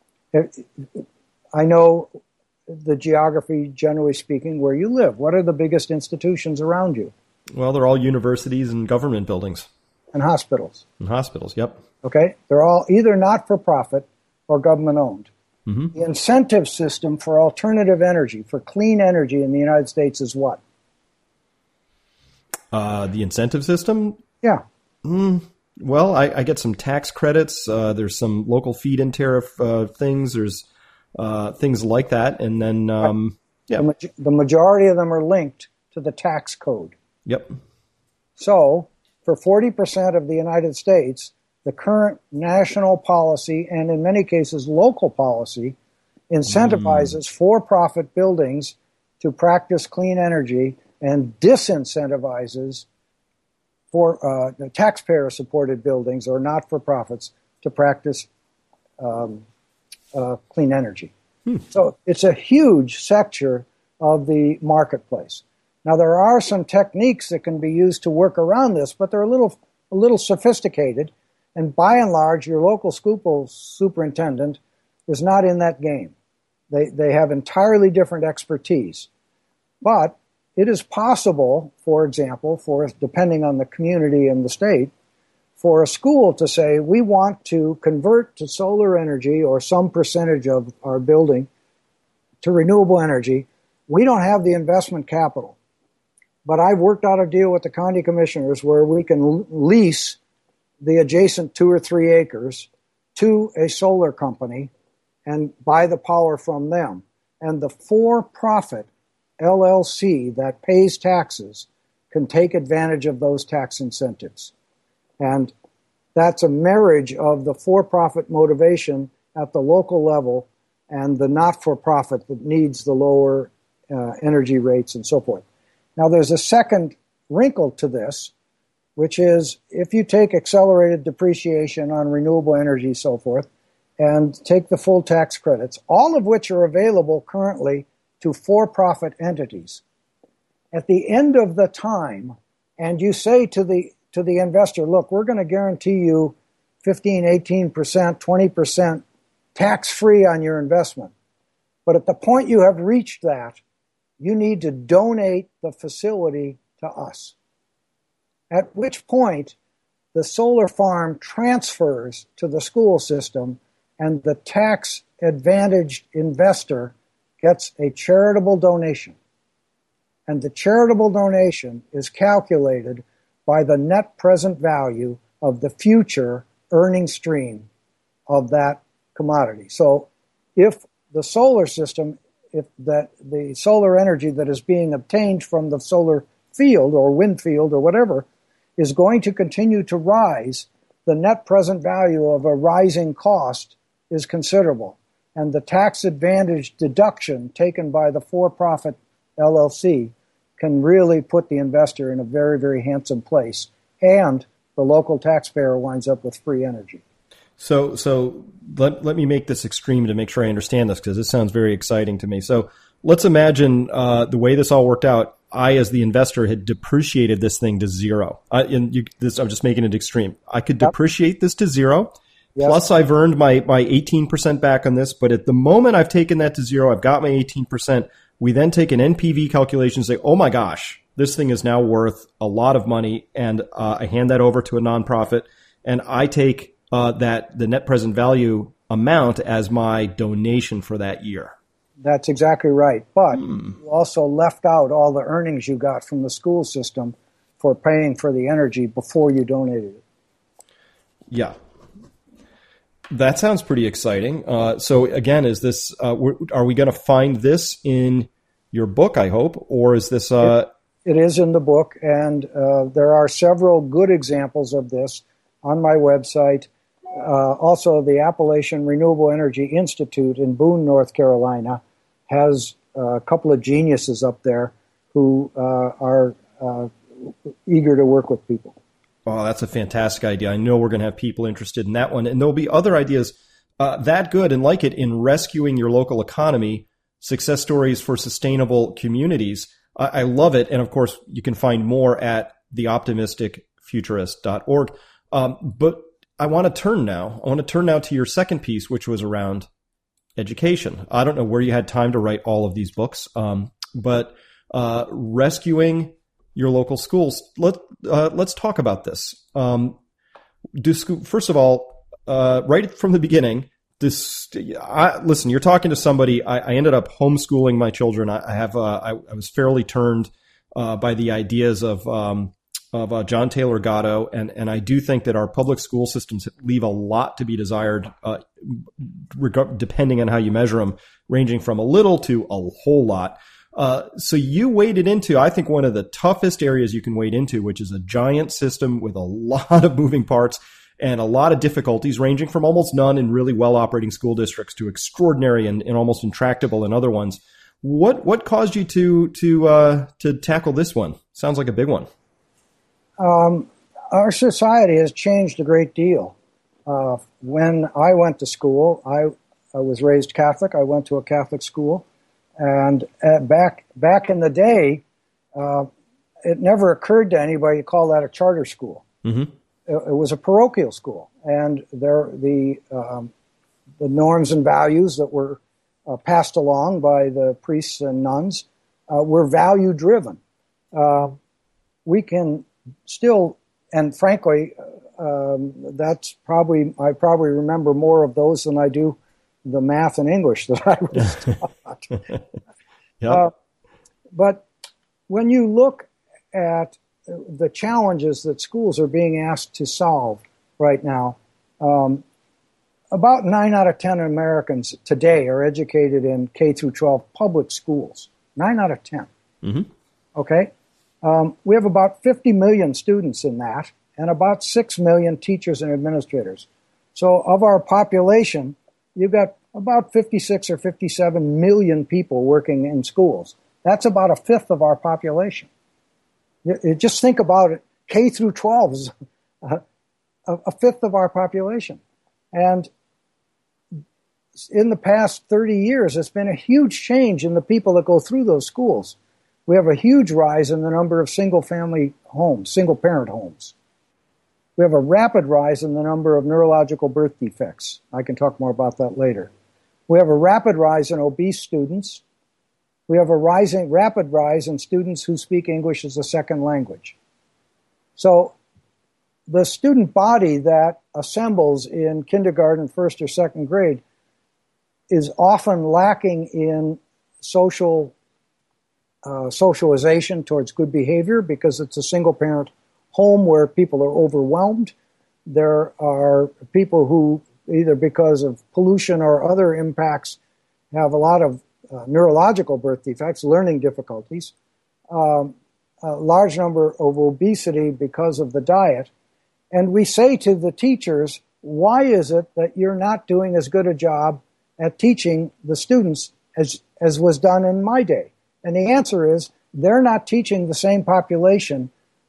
I know the geography, generally speaking, where you live. What are the biggest institutions around you? Well, they're all universities and government buildings. And hospitals. And hospitals, yep. Okay? They're all either not-for-profit or government-owned. Mm-hmm. The incentive system for alternative energy, for clean energy in the United States is what? Uh, the incentive system? Yeah. Mm, well, I, I get some tax credits. Uh, there's some local feed-in tariff uh, things. There's uh, things like that. And then, um, yeah. The, ma- the majority of them are linked to the tax code. Yep. So, for forty percent of the United States, the current national policy, and in many cases local policy, incentivizes mm. for-profit buildings to practice clean energy and disincentivizes for uh, taxpayer-supported buildings or not-for-profits to practice um, uh, clean energy. Hmm. So it's a huge sector of the marketplace. Now, there are some techniques that can be used to work around this, but they're a little a little sophisticated. And by and large, your local school superintendent is not in that game. They they have entirely different expertise. But it is possible, for example, for depending on the community and the state, for a school to say, we want to convert to solar energy or some percentage of our building to renewable energy. We don't have the investment capital. But I've worked out a deal with the county commissioners where we can lease the adjacent two or three acres to a solar company and buy the power from them. And the for-profit L L C that pays taxes can take advantage of those tax incentives. And that's a marriage of the for-profit motivation at the local level and the not-for-profit that needs the lower uh, energy rates and so forth. Now, there's a second wrinkle to this, which is if you take accelerated depreciation on renewable energy, so forth, and take the full tax credits, all of which are available currently to for-profit entities. At the end of the time, and you say to the to the investor, look, we're going to guarantee you fifteen, eighteen percent, twenty percent tax-free on your investment. But at the point you have reached that, you need to donate the facility to us. At which point, the solar farm transfers to the school system, and the tax-advantaged investor gets a charitable donation. And the charitable donation is calculated by the net present value of the future earning stream of that commodity. So if the solar system, if that the solar energy that is being obtained from the solar field or wind field or whatever is going to continue to rise, the net present value of a rising cost is considerable. And the tax advantage deduction taken by the for-profit L L C can really put the investor in a very, very handsome place and the local taxpayer winds up with free energy. So, so let let me make this extreme to make sure I understand this, because this sounds very exciting to me. So, let's imagine uh, the way this all worked out. I, as the investor, had depreciated this thing to zero. I, and you, this, I'm just making it extreme. I could Yep. depreciate this to zero. Yes. Plus, I've earned my my eighteen percent back on this. But at the moment I've taken that to zero, I've got my eighteen percent. We then take an N P V calculation and say, oh my gosh, this thing is now worth a lot of money. And uh, I hand that over to a nonprofit, and I take uh, that the net present value amount as my donation for that year. That's exactly right. But you also left out all the earnings you got from the school system for paying for the energy before you donated it. Yeah. That sounds pretty exciting. Uh, so again, is this, uh, are we going to find this in your book, I hope, or is this, uh, It is in the book, and uh, there are several good examples of this on my website. Uh, also, the Appalachian Renewable Energy Institute in Boone, North Carolina, has uh, a couple of geniuses up there who uh, are uh, eager to work with people. Oh, that's a fantastic idea. I know we're going to have people interested in that one. And there'll be other ideas uh, that good and like it in rescuing your local economy, success stories for sustainable communities. I, I love it. And of course, you can find more at the optimistic futurist dot org. Um, but I want to turn now. I want to turn now to your second piece, which was around education. I don't know where you had time to write all of these books, um, but uh, rescuing your local schools. Let uh, let's talk about this. Um, do school, first of all, uh, right from the beginning. This, I, listen, you're talking to somebody. I, I ended up homeschooling my children. I, I have. Uh, I, I was fairly turned uh, by the ideas of um, of uh, John Taylor Gatto, and and I do think that our public school systems leave a lot to be desired, uh, reg- depending on how you measure them, ranging from a little to a whole lot. Uh, so you waded into, I think, one of the toughest areas you can wade into, which is a giant system with a lot of moving parts and a lot of difficulties, ranging from almost none in really well-operating school districts to extraordinary and, and almost intractable in other ones. What what caused you to to uh, to tackle this one? Sounds like a big one. Um, our society has changed a great deal. Uh, when I went to school, I, I was raised Catholic. I went to a Catholic school. And uh, back back in the day, uh, it never occurred to anybody to call that a charter school. Mm-hmm. It, it was a parochial school, and there the um, the norms and values that were uh, passed along by the priests and nuns uh, were value driven. Uh, we can still, and frankly, um, that's probably I probably remember more of those than I do the math and English that I was taught. Yep. uh, but when you look at the challenges that schools are being asked to solve right now, um, about nine out of ten Americans today are educated in K through twelve public schools. Nine out of ten. Mm-hmm. Okay? Um, we have about fifty million students in that, and about six million teachers and administrators. So of our population, you've got about fifty-six or fifty-seven million people working in schools. That's about a fifth of our population. You, you just think about it. K through twelve is a, a fifth of our population. And in the past thirty years, it's been a huge change in the people that go through those schools. We have a huge rise in the number of single-family homes, single-parent homes. We have a rapid rise in the number of neurological birth defects. I can talk more about that later. We have a rapid rise in obese students. We have a rising, rapid rise in students who speak English as a second language. So the student body that assembles in kindergarten, first or second grade is often lacking in social uh, socialization towards good behavior because it's a single-parent home where people are overwhelmed. There are people who, either because of pollution or other impacts, have a lot of uh, neurological birth defects, learning difficulties, um, a large number of obesity because of the diet. And we say to the teachers, why is it that you're not doing as good a job at teaching the students as, as was done in my day? And the answer is they're not teaching the same population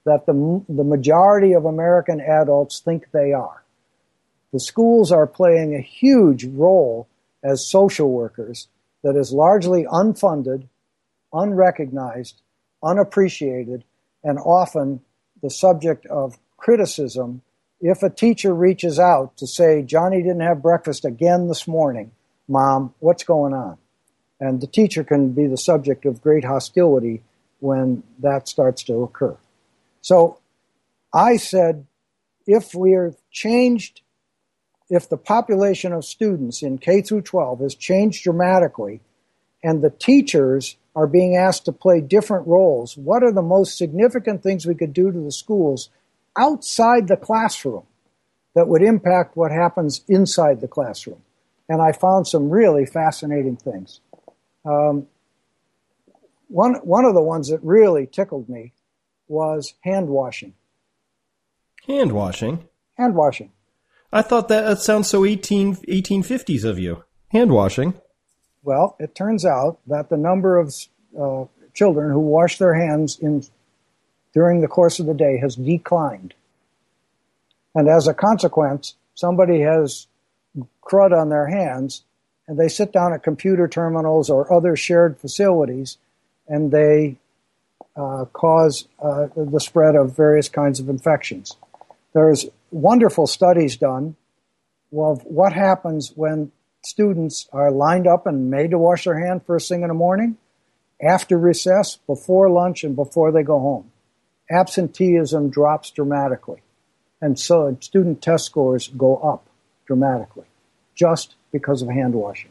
that the, the majority of American adults think they are. The schools are playing a huge role as social workers that is largely unfunded, unrecognized, unappreciated, and often the subject of criticism. If a teacher reaches out to say, Johnny didn't have breakfast again this morning, Mom, what's going on? And the teacher can be the subject of great hostility when that starts to occur. So I said, if we are changed, if the population of students in K through twelve has changed dramatically and the teachers are being asked to play different roles, what are the most significant things we could do to the schools outside the classroom that would impact what happens inside the classroom? And I found some really fascinating things. Um, one, one of the ones that really tickled me was hand washing. Hand washing? Hand washing. I thought that, that sounds so eighteen, eighteen fifties of you. Hand washing. Well, it turns out that the number of uh, children who wash their hands in during the course of the day has declined. And as a consequence, somebody has crud on their hands, and they sit down at computer terminals or other shared facilities, and they uh, cause uh, the spread of various kinds of infections. There's wonderful studies done of what happens when students are lined up and made to wash their hand first thing in the morning, after recess, before lunch, and before they go home. Absenteeism drops dramatically, and so student test scores go up dramatically just because of hand washing.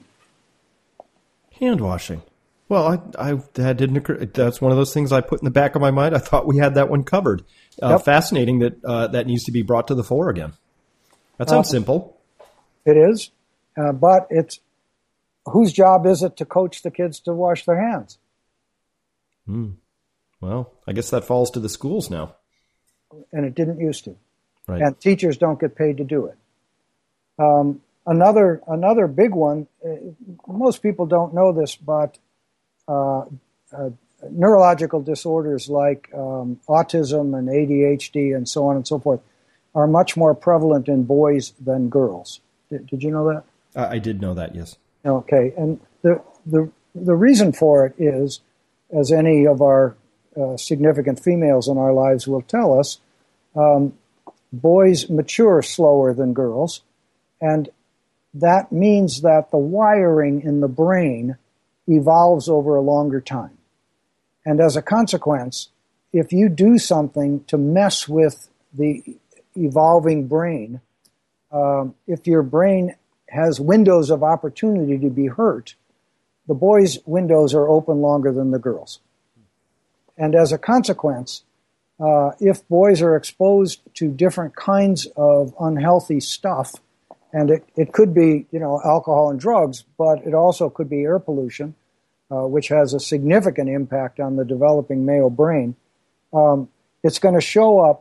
Hand washing. Well, I, I that didn't occur. That's one of those things I put in the back of my mind. I thought we had that one covered. Uh, yep. Fascinating that uh, that needs to be brought to the fore again. That sounds uh, simple. It is, uh, but it's whose job is it to coach the kids to wash their hands? Hmm. Well, I guess that falls to the schools now. And it didn't used to. Right. And teachers don't get paid to do it. Um, another another big one, uh, most people don't know this, but uh, uh, neurological disorders like um, autism and A D H D and so on and so forth are much more prevalent in boys than girls. Did, did you know that? Uh, I did know that, yes. Okay, and the the the reason for it is, as any of our uh, significant females in our lives will tell us, um, boys mature slower than girls, and that means that the wiring in the brain evolves over a longer time. And as a consequence, if you do something to mess with the evolving brain, um, if your brain has windows of opportunity to be hurt, the boys' windows are open longer than the girls. And as a consequence, uh, if boys are exposed to different kinds of unhealthy stuff, and it, it could be, you know, alcohol and drugs, but it also could be air pollution, uh, which has a significant impact on the developing male brain, um, it's going to show up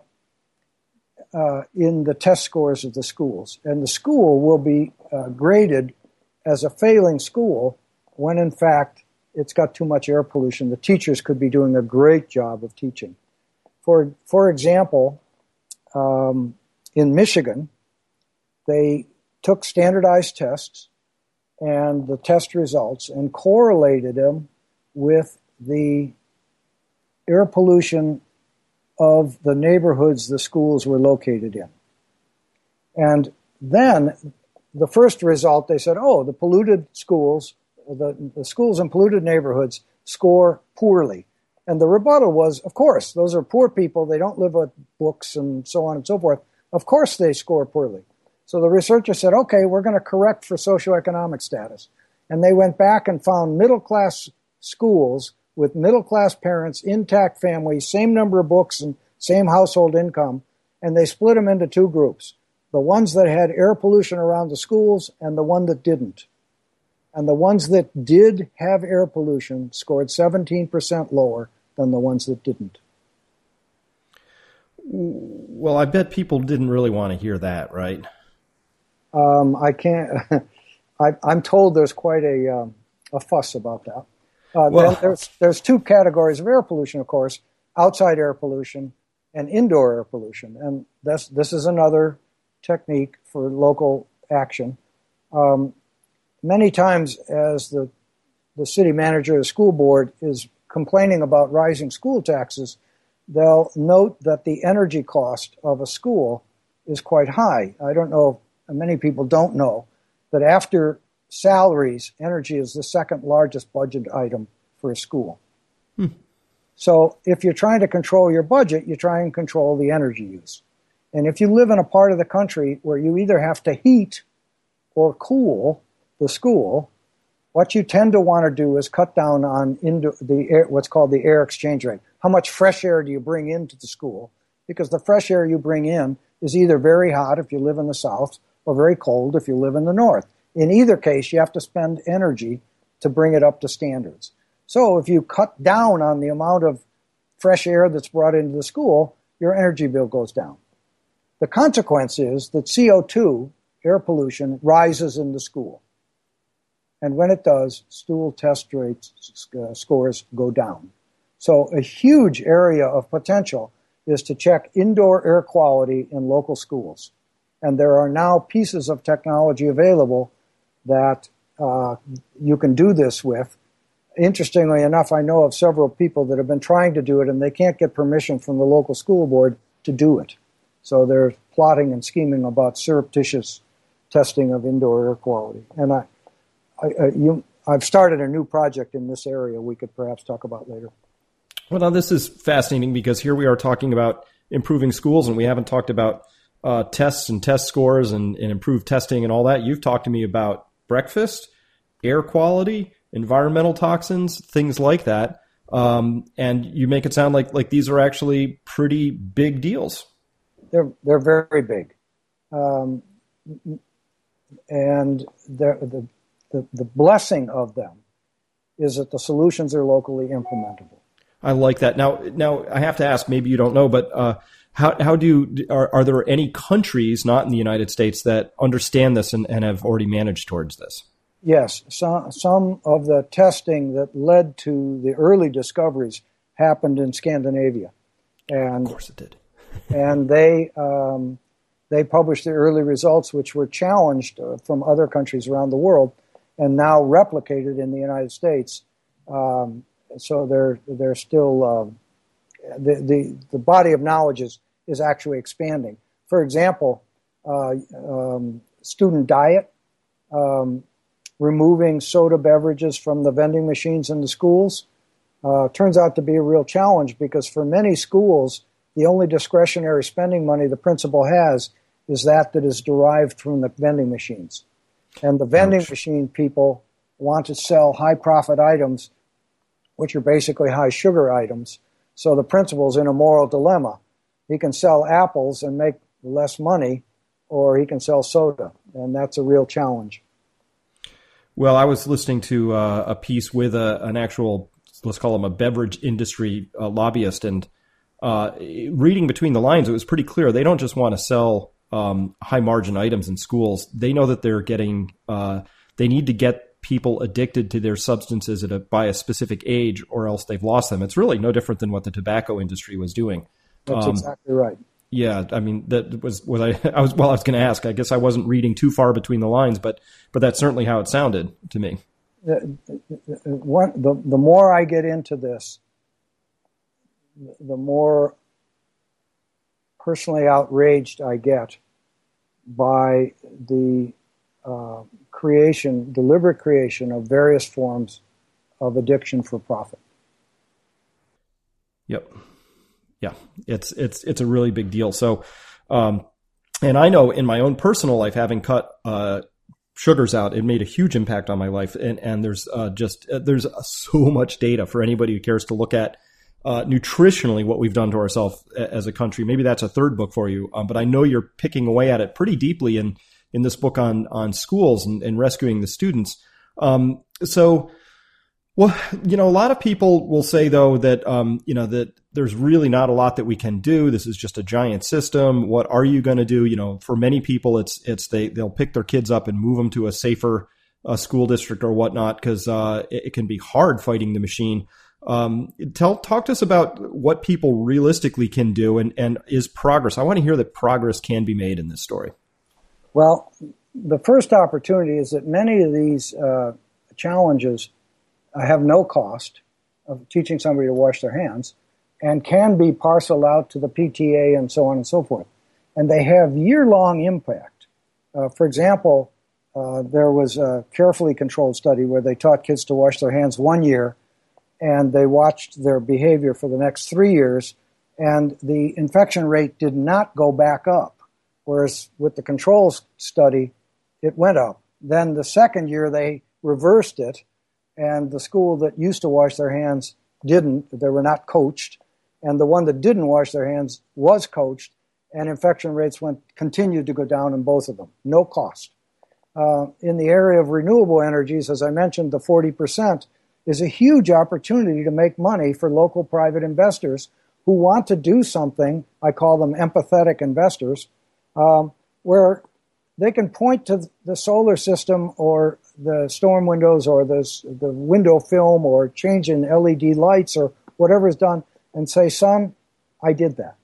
uh, in the test scores of the schools. And the school will be uh, graded as a failing school when, in fact, it's got too much air pollution. The teachers could be doing a great job of teaching. For, for example, um, in Michigan, they took standardized tests and the test results and correlated them with the air pollution of the neighborhoods the schools were located in. And then the first result, they said, oh, the polluted schools, the, the schools in polluted neighborhoods score poorly. And the rebuttal was, of course, those are poor people. They don't live with books and so on and so forth. Of course they score poorly. So the researcher said, okay, we're going to correct for socioeconomic status. And they went back and found middle-class schools with middle-class parents, intact families, same number of books and same household income, and they split them into two groups, the ones that had air pollution around the schools and the one that didn't. And the ones that did have air pollution scored seventeen percent lower than the ones that didn't. Well, I bet people didn't really want to hear that, right? Um, I can't. I, I'm told there's quite a um, a fuss about that. Uh, well, there's there's two categories of air pollution, of course: outside air pollution and indoor air pollution. And this, this is another technique for local action. Um, many times as the, the city manager or the school board is complaining about rising school taxes, they'll note that the energy cost of a school is quite high. I don't know, many people don't know that after salaries, energy is the second largest budget item for a school. Hmm. So if you're trying to control your budget, you try and control the energy use. And if you live in a part of the country where you either have to heat or cool the school, what you tend to want to do is cut down on indoor, the air, what's called the air exchange rate. How much fresh air do you bring into the school? Because the fresh air you bring in is either very hot if you live in the south or very cold if you live in the north. In either case, you have to spend energy to bring it up to standards. So if you cut down on the amount of fresh air that's brought into the school, your energy bill goes down. The consequence is that C O two, air pollution, rises in the school. And when it does, stool test rates uh, scores go down. So a huge area of potential is to check indoor air quality in local schools. And there are now pieces of technology available that uh, you can do this with. Interestingly enough, I know of several people that have been trying to do it, and they can't get permission from the local school board to do it. So they're plotting and scheming about surreptitious testing of indoor air quality. And I, I, I, you, I've started a new project in this area we could perhaps talk about later. Well, now this is fascinating because here we are talking about improving schools, and we haven't talked about uh, tests and test scores and, and improved testing and all that. You've talked to me about breakfast, air quality, environmental toxins, things like that. Um, and you make it sound like, like these are actually pretty big deals. They're, they're very big. Um, and the, the, the blessing of them is that the solutions are locally implementable. I like that. Now, now I have to ask, maybe you don't know, but uh, how how do are, are there any countries not in the United States that understand this and, and have already managed towards this? Yes, some some of the testing that led to the early discoveries happened in Scandinavia, and of course it did. and they um, they published the early results, which were challenged uh, from other countries around the world, and now replicated in the United States. Um, So they're they're still uh, the, the the body of knowledge is is actually expanding. For example, uh, um, student diet, um, removing soda beverages from the vending machines in the schools, uh, turns out to be a real challenge because for many schools, the only discretionary spending money the principal has is that that is derived from the vending machines, and the vending Ouch. machine people want to sell high profit items, which are basically high sugar items. So the principal's in a moral dilemma. He can sell apples and make less money, or he can sell soda, and that's a real challenge. Well, I was listening to uh, a piece with a, an actual, let's call him a beverage industry uh, lobbyist, and uh, reading between the lines, it was pretty clear they don't just want to sell um, high margin items in schools. They know that they're getting, uh, they need to get people addicted to their substances at a, by a specific age, or else they've lost them. It's really no different than what the tobacco industry was doing. That's um, exactly right. Yeah, I mean that was what I, I was. Well, I was going to ask. I guess I wasn't reading too far between the lines, but but that's certainly how it sounded to me. The, one, the, the more I get into this, the more personally outraged I get by the uh, creation, deliberate creation of various forms of addiction for profit. Yep. Yeah, it's it's it's a really big deal. So, um, and I know in my own personal life, having cut uh, sugars out, it made a huge impact on my life. And and there's uh, just uh, there's so much data for anybody who cares to look at uh, nutritionally what we've done to ourselves as a country. Maybe that's a third book for you, um, but I know you're picking away at it pretty deeply in in this book on on schools and, and rescuing the students. Um, so. Well, you know, a lot of people will say, though, that, um, you know, that there's really not a lot that we can do. This is just a giant system. What are you going to do? You know, for many people, it's it's they, they'll pick their kids up and move them to a safer uh, school district or whatnot, because uh, it, it can be hard fighting the machine. Um, tell, talk to us about what people realistically can do, and, and is progress. I want to hear that progress can be made in this story. Well, the first opportunity is that many of these uh, challenges have no cost of teaching somebody to wash their hands and can be parceled out to the P T A and so on and so forth. And they have year-long impact. Uh, for example, uh, there was a carefully controlled study where they taught kids to wash their hands one year, and they watched their behavior for the next three years, and the infection rate did not go back up, whereas with the controls study, it went up. Then the second year, they reversed it, and the school that used to wash their hands didn't. They were not coached, and the one that didn't wash their hands was coached, and infection rates went continued to go down in both of them. No cost. Uh, in the area of renewable energies, as I mentioned, the forty percent is a huge opportunity to make money for local private investors who want to do something. I call them empathetic investors, um, where they can point to the solar system or the storm windows or the, the window film or change in L E D lights or whatever is done and say, son, I did that.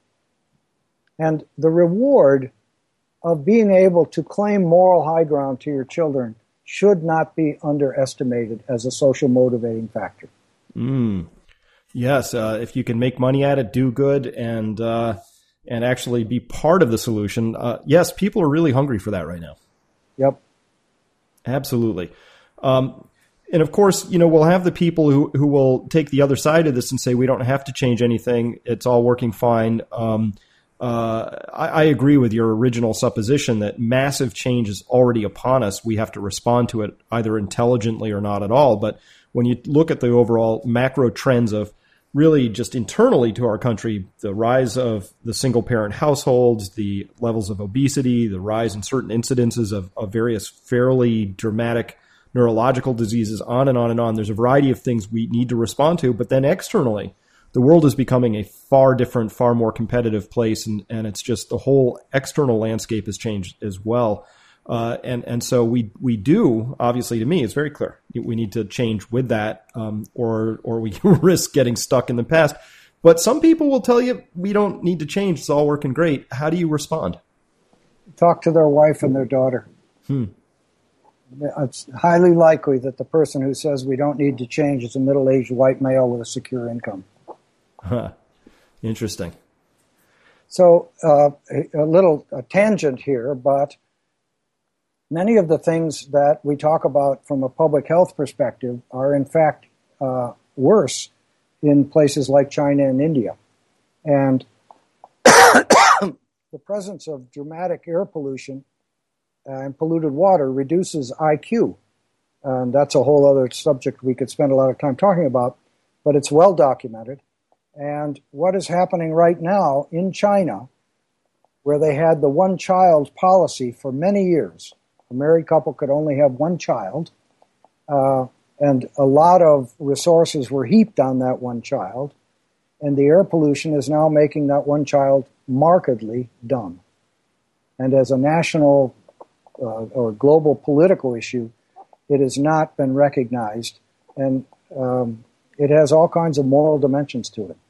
And the reward of being able to claim moral high ground to your children should not be underestimated as a social motivating factor. Mm. Yes, uh, if you can make money at it, do good, and uh, and actually be part of the solution. Uh, yes, people are really hungry for that right now. Yep. Absolutely. Um, and of course, you know, we'll have the people who, who will take the other side of this and say, we don't have to change anything. It's all working fine. Um, uh, I, I agree with your original supposition that massive change is already upon us. We have to respond to it either intelligently or not at all. But when you look at the overall macro trends of really just internally to our country, the rise of the single parent households, the levels of obesity, the rise in certain incidences of, of various fairly dramatic neurological diseases, on and on and on. There's a variety of things we need to respond to. But then externally, the world is becoming a far different, far more competitive place. And, and it's just the whole external landscape has changed as well. Uh, and, and so we, we do, obviously to me, it's very clear. We need to change with that, um, or, or we risk getting stuck in the past. But some people will tell you we don't need to change. It's all working great. How do you respond? Talk to their wife and their daughter. Hmm. It's highly likely that the person who says we don't need to change is a middle-aged white male with a secure income. Huh. Interesting. So uh, a, a little a tangent here, but many of the things that we talk about from a public health perspective are in fact uh, worse in places like China and India. And the presence of dramatic air pollution and polluted water reduces I Q. And that's a whole other subject we could spend a lot of time talking about, but it's well documented. And what is happening right now in China, where they had the one-child policy for many years, a married couple could only have one child, uh, and a lot of resources were heaped on that one child, and the air pollution is now making that one child markedly dumb. And as a national uh, or global political issue, it has not been recognized, and um, it has all kinds of moral dimensions to it.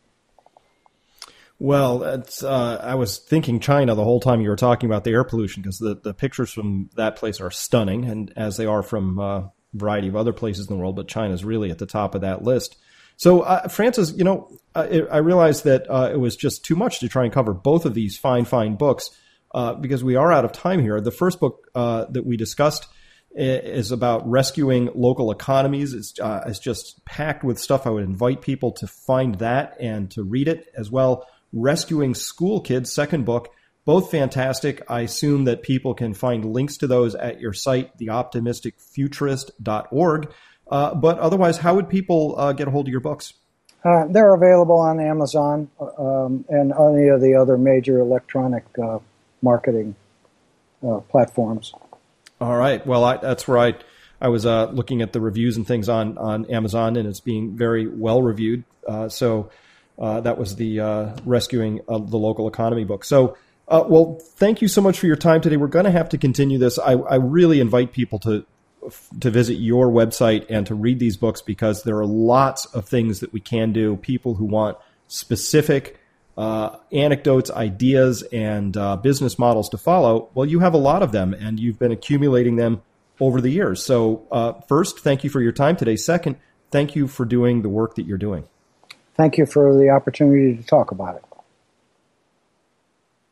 Well, it's, uh, I was thinking China the whole time you were talking about the air pollution, because the, the pictures from that place are stunning, and as they are from uh, a variety of other places in the world, but China's really at the top of that list. So, uh, Francis, you know, I, I realized that uh, it was just too much to try and cover both of these fine, fine books uh, because we are out of time here. The first book uh, that we discussed is about rescuing local economies. It's, uh, it's just packed with stuff. I would invite people to find that and to read it as well. Rescuing School Kids, second book, both fantastic. I assume that people can find links to those at your site, the optimistic futurist dot org. Uh, but otherwise, how would people uh, get a hold of your books? Uh, they're available on Amazon um, and any of the other major electronic uh, marketing uh, platforms. All right. Well, I, that's where I, I was uh, looking at the reviews and things on, on Amazon, and it's being very well reviewed. Uh, so uh, that was the uh, Rescuing uh, the Local Economy book. So, uh, well, thank you so much for your time today. We're going to have to continue this. I, I really invite people to to visit your website and to read these books, because there are lots of things that we can do. People who want specific uh, anecdotes, ideas, and uh, business models to follow, well, you have a lot of them, and you've been accumulating them over the years. So uh, first, thank you for your time today. Second, thank you for doing the work that you're doing. Thank you for the opportunity to talk about it.